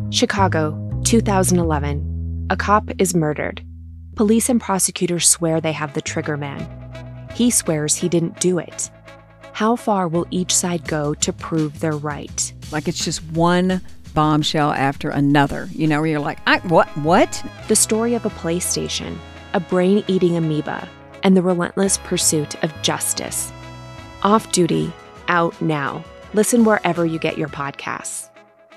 Chicago, 2011. A cop is murdered. Police and prosecutors swear they have the trigger man. He swears he didn't do it. How far will each side go to prove they're right? Like it's just one bombshell after another, where you're like, what? The story of a PlayStation, a brain-eating amoeba, and the relentless pursuit of justice. Off Duty, out now. Listen wherever you get your podcasts.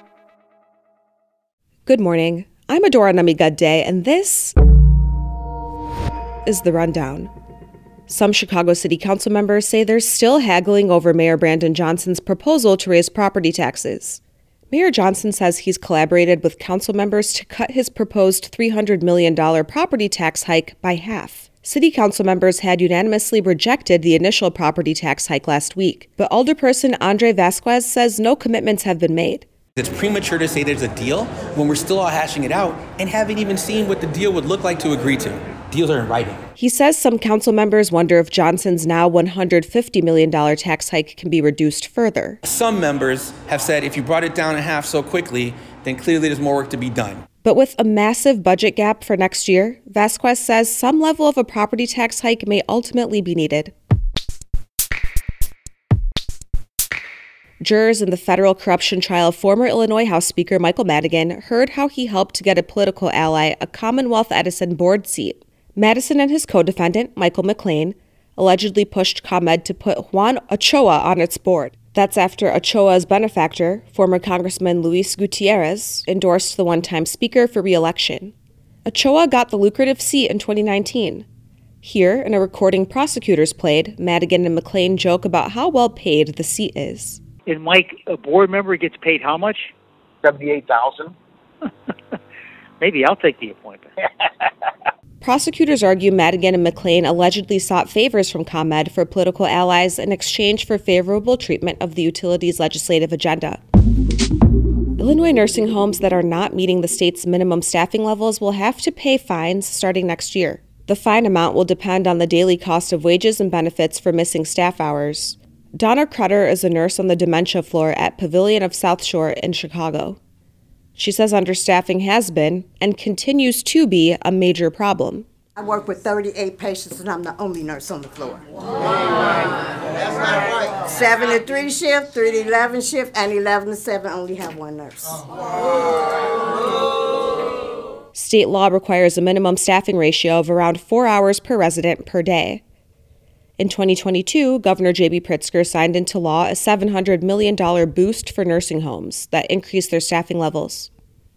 Good morning. I'm Adora Namigadde, and this is The Rundown. Some Chicago City Council members say they're still haggling over Mayor Brandon Johnson's proposal to raise property taxes. Mayor Johnson says he's collaborated with council members to cut his proposed $300 million property tax hike by half. City council members had unanimously rejected the initial property tax hike last week, but Alderperson Andre Vasquez says no commitments have been made. It's premature to say there's a deal when we're still all hashing it out and haven't even seen what the deal would look like to agree to. Deals are in writing. He says some council members wonder if Johnson's now $150 million tax hike can be reduced further. Some members have said if you brought it down in half so quickly, then clearly there's more work to be done. But with a massive budget gap for next year, Vasquez says some level of a property tax hike may ultimately be needed. Jurors in the federal corruption trial of former Illinois House Speaker Michael Madigan heard how he helped to get a political ally a Commonwealth Edison board seat. Madison and his co-defendant, Michael McLean, allegedly pushed ComEd to put Juan Ochoa on its board. That's after Ochoa's benefactor, former Congressman Luis Gutierrez, endorsed the one-time speaker for re-election. Ochoa got the lucrative seat in 2019. Here, in a recording prosecutors played, Madigan and McLean joke about how well paid the seat is. And Mike, a board member gets paid how much? $78,000. Maybe I'll take the appointment. Prosecutors argue Madigan and McLean allegedly sought favors from ComEd for political allies in exchange for favorable treatment of the utilities legislative agenda. Illinois nursing homes that are not meeting the state's minimum staffing levels will have to pay fines starting next year. The fine amount will depend on the daily cost of wages and benefits for missing staff hours. Donna Crutter is a nurse on the dementia floor at Pavilion of South Shore in Chicago. She says understaffing has been, and continues to be, a major problem. I work with 38 patients, and I'm the only nurse on the floor. That's not right. 7 to 3 shift, 3 to 11 shift, and 11 to 7 only have one nurse. State law requires a minimum staffing ratio of around 4 hours per resident per day. In 2022, Governor J.B. Pritzker signed into law a $700 million boost for nursing homes that increased their staffing levels.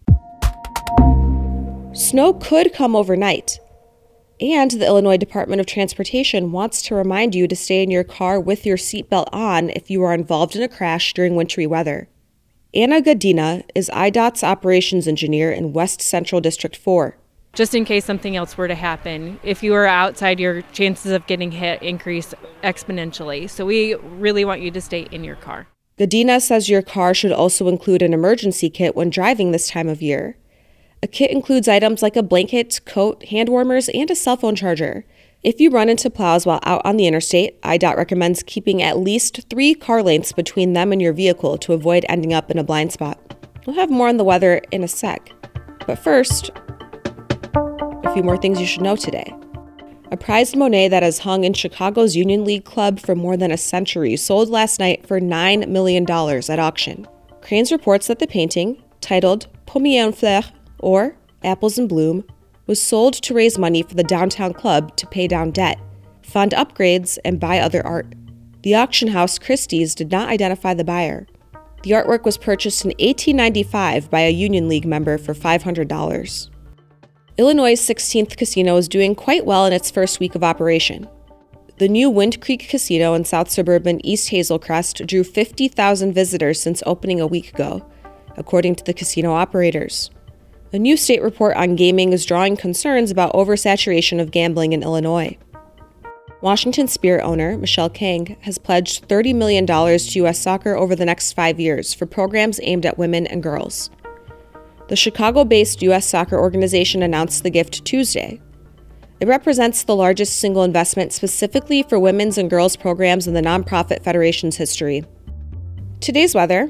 Snow could come overnight, and the Illinois Department of Transportation wants to remind you to stay in your car with your seatbelt on if you are involved in a crash during wintry weather. Anna Godina is IDOT's operations engineer in West Central District 4. Just in case something else were to happen. If you are outside, your chances of getting hit increase exponentially. So we really want you to stay in your car. Godina says your car should also include an emergency kit when driving this time of year. A kit includes items like a blanket, coat, hand warmers, and a cell phone charger. If you run into plows while out on the interstate, IDOT recommends keeping at least 3 car lengths between them and your vehicle to avoid ending up in a blind spot. We'll have more on the weather in a sec. But first, a few more things you should know today. A prized Monet that has hung in Chicago's Union League Club for more than a century sold last night for $9 million at auction. Crain's reports that the painting, titled Pommier en Fleurs, or Apples in Bloom, was sold to raise money for the downtown club to pay down debt, fund upgrades, and buy other art. The auction house Christie's did not identify the buyer. The artwork was purchased in 1895 by a Union League member for $500. Illinois' 16th casino is doing quite well in its first week of operation. The new Wind Creek Casino in south suburban East Hazel Crest drew 50,000 visitors since opening a week ago, according to the casino operators. A new state report on gaming is drawing concerns about oversaturation of gambling in Illinois. Washington Spirit owner Michelle Kang has pledged $30 million to U.S. Soccer over the next 5 years for programs aimed at women and girls. The Chicago-based U.S. Soccer organization announced the gift Tuesday. It represents the largest single investment specifically for women's and girls' programs in the nonprofit federation's history. Today's weather: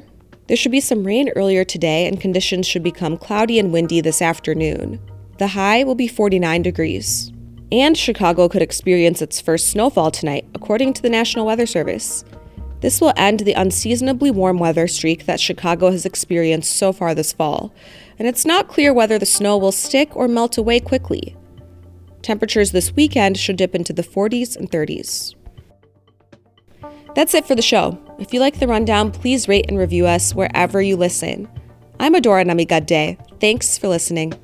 There should be some rain earlier today, and conditions should become cloudy and windy this afternoon. The high will be 49 degrees. And Chicago could experience its first snowfall tonight, according to the National Weather Service. This will end the unseasonably warm weather streak that Chicago has experienced so far this fall, and it's not clear whether the snow will stick or melt away quickly. Temperatures this weekend should dip into the 40s and 30s. That's it for the show. If you like the rundown, please rate and review us wherever you listen. I'm Adora Namigadde. Thanks for listening.